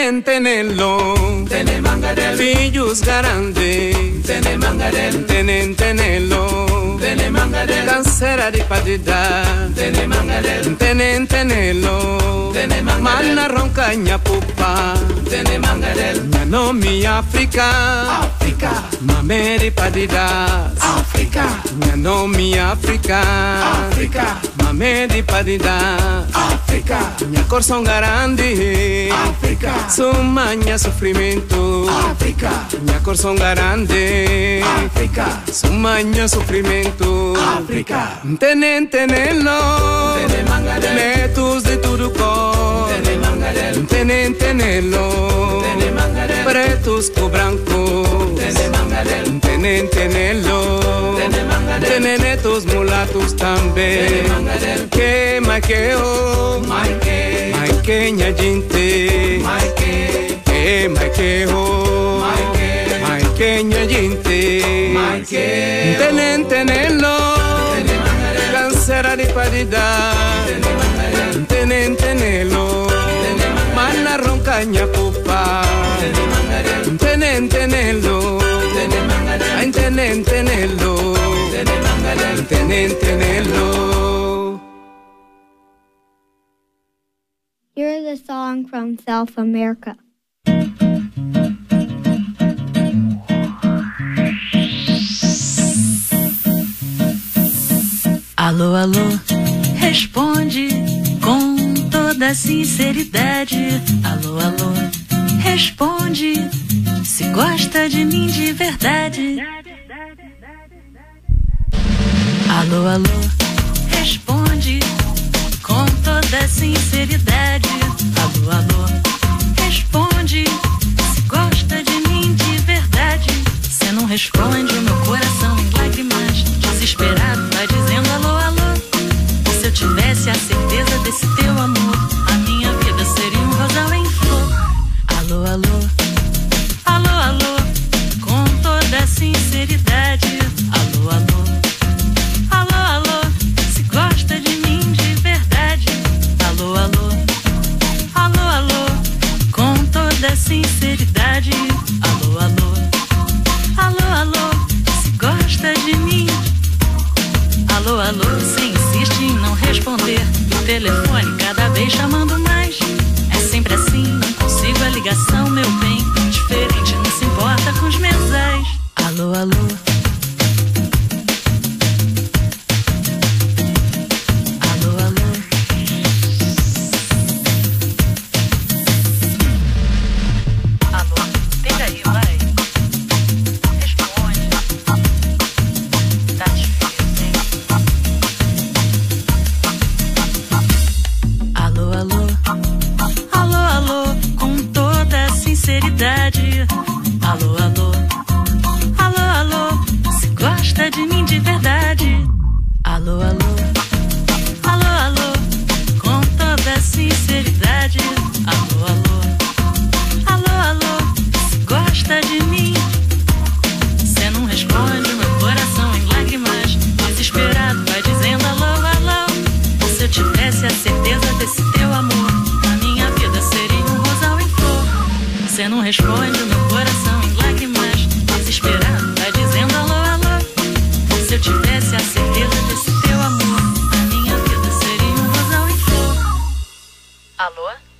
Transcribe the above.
tenenlo, tenemangarel, filhos garande, tenemangarel, tenenlo, tenemangarel, cancera di padida, tenemangarel, tenenlo, manna roncagna pupa, tenemangarel, mia nomi Africa, Africa, mameri padida, Africa, mia nomi Africa, Africa, mameri padida, Africa, mia corso garandi, Africa, sumagna soffrimento, Africa, mia corso garandi, Africa, sumagna soffrimento, Africa, tenenlo, netus de tudo cor, tenenlo, pretos com branco, tenenlo, tenenetos mulatos também, que maqueo, maquenha gente, que maqueo, maquenha gente, tenenlo, cancera de padida, tenenlo, manna roncagna pupa, tenenlo, tenenlo. Here's a song from South America. Alô, alô, responde com toda sinceridade. Alô, alô, responde se gosta de mim de verdade. Alô, alô, responde com toda sinceridade. Alô, alô, responde se gosta de mim de verdade. Cê não responde, o meu coração em lágrimas, desesperado, vai dizendo alô, alô. Se eu tivesse a certeza desse teu amor, a minha vida seria um rosal em flor. Alô, alô, alô, alô, com toda sinceridade. Alô, alô, alô, alô, se gosta de mim de verdade. Alô, alô, alô, alô, com toda sinceridade. Alô, alô, alô, alô, se gosta de mim. Alô, alô, você insiste em não responder. O telefone cada vez chamando mais. É sempre assim, não consigo a ligação, meu bem. Diferente, não se importa com os mensais. Alô, alô, alô, alô. Alô, pega aí, vai. Responde. Tá difícil, hein? Alô, alô, alô, alô, com toda sinceridade. Alô, alô, alô, alô, se gosta de mim de verdade. Alô, alô, alô, alô, com toda sinceridade. Alô, alô, alô, alô, se gosta de mim. Cê não responde, meu coração em lágrimas, desesperado, vai dizendo alô, alô. Se eu tivesse a certeza desse teu amor, a minha vida seria um rosal em flor. Cê não responde, o meu coração em lágrimas, desesperado, vai dizendo alô, alô. Se eu tivesse a certeza desse teu amor, a minha vida seria um rosal em flor. Alô?